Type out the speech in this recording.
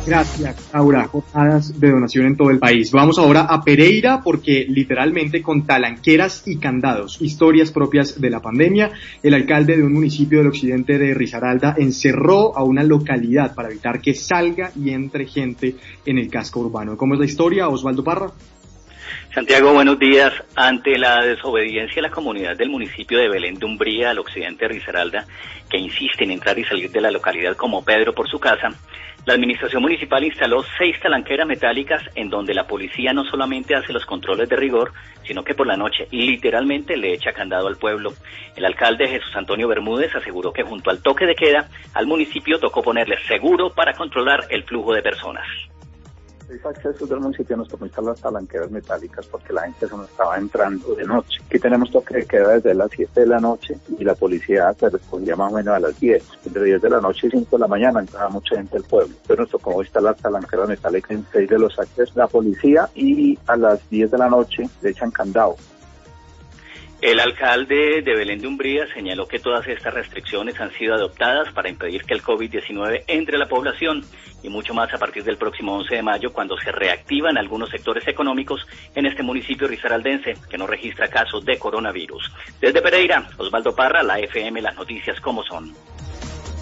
Gracias, Laura. Jornadas de donación en todo el país. Vamos ahora a Pereira porque literalmente con talanqueras y candados, historias propias de la pandemia, el alcalde de un municipio del occidente de Risaralda encerró a una localidad para evitar que salga y entre gente en el casco urbano. ¿Cómo es la historia, Osvaldo Parra? Santiago, buenos días. Ante la desobediencia de la comunidad del municipio de Belén de Umbría, al occidente de Risaralda, que insiste en entrar y salir de la localidad como Pedro por su casa, la administración municipal instaló 6 talanqueras metálicas en donde la policía no solamente hace los controles de rigor, sino que por la noche literalmente le echa candado al pueblo. El alcalde Jesús Antonio Bermúdez aseguró que junto al toque de queda, al municipio tocó ponerle seguro para controlar el flujo de personas. Los accesos del municipio nos tocó instalar talanqueras metálicas porque la gente no estaba entrando de noche. Aquí tenemos toque de queda desde las 7 de la noche y la policía se respondía más o menos a las 10. Entre 10 de la noche y 5 de la mañana entraba mucha gente al pueblo. Entonces nos tocó instalar talanqueras metálicas en 6 de los accesos. La policía y a las 10 de la noche le echan candado. El alcalde de Belén de Umbría señaló que todas estas restricciones han sido adoptadas para impedir que el COVID-19 entre a la población y mucho más a partir del próximo 11 de mayo cuando se reactivan algunos sectores económicos en este municipio risaraldense que no registra casos de coronavirus. Desde Pereira, Osvaldo Parra, la FM, las noticias como son.